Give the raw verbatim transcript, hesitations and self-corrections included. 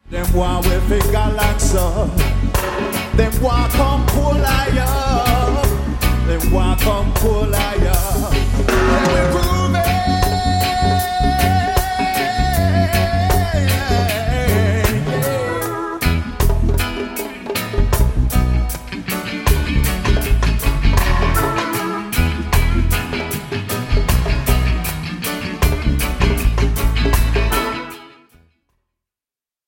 Them want we fi galaxy. Them want come pull higher. Them want come pull higher.